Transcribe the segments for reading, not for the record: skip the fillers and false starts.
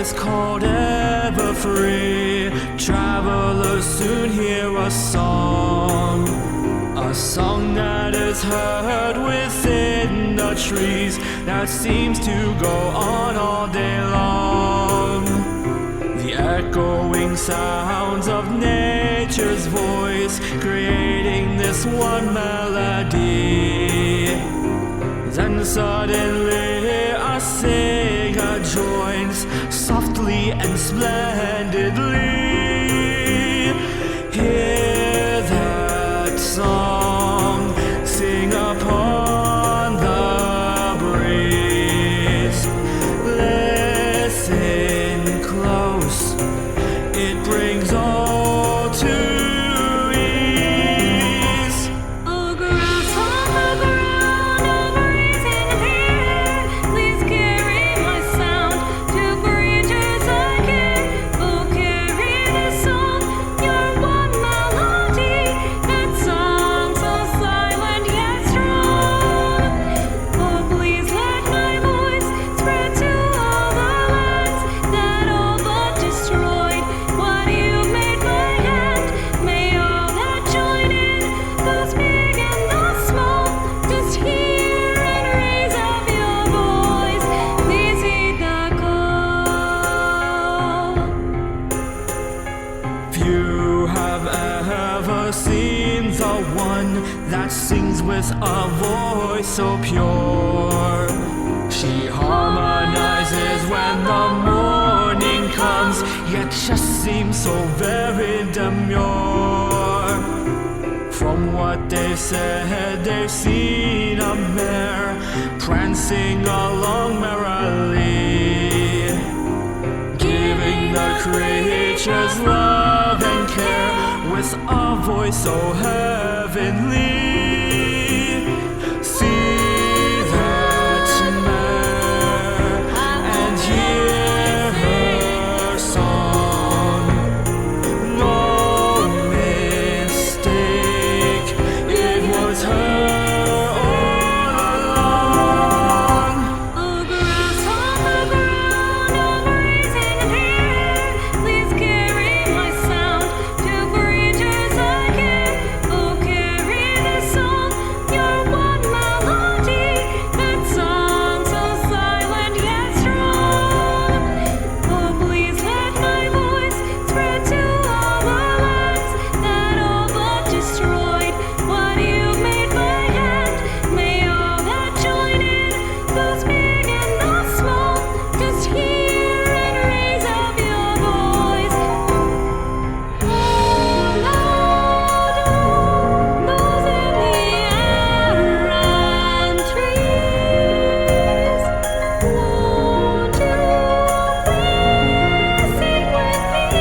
is called ever free. Travelers soon hear a song that is heard within the trees, that seems to go on all day long. The echoing sounds of nature's voice, creating this one melody. Then suddenly a singer joins, softly and splendidly. Hear that song, sing upon the breeze. Listen close, it brings all to ease. Oh, grass on the ground, oh, breezing here, please carry my sound to creatures I can. Oh, carry this song, your one melody, that song so silent yet strong. Oh, please let my voice spread to all the lands that all but destroyed what you made by hand. May all that join in, those big and those small, just hear and raise up your voice. Please heed the call. Few have ever seen the one that sings with a voice so pure. She harmonizes when the morning comes, yet just seems so very demure. From what they said, they've seen a mare prancing along merrily, giving the creatures love and care with a voice so heavenly. See that mare and hear her song. No mistake, it was her all along. Oh, grass on the ground, oh, breezing here, please carry my sound to creatures I can. Oh, carry this song, your one melody, that song so silent yet strong. Oh, please let my voice spread to all the lands that all but destroyed what you made by hand. May all that join in, those big and those small, just hear and raise up your voice. Oh, louder, those in the air and trees. Won't you please sing with me?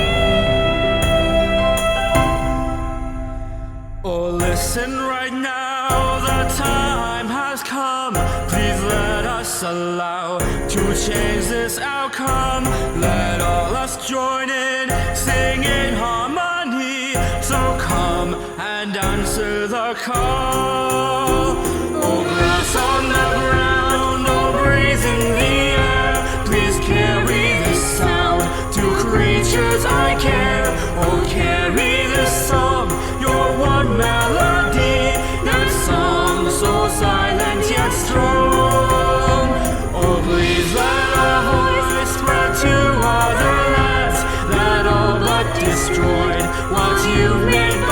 Oh, listen right now, the time has come. Please let us allow to change this outcome. Let all us join in, sing in harmony. So come and answer the call. Oh, grass on the ground, oh, breeze in the air, please carry this sound to creatures I care. Oh, carry this song, your one melody, that song so silent yet strong. Oh, please let our voice spread to other lands that all but destroyed what you've made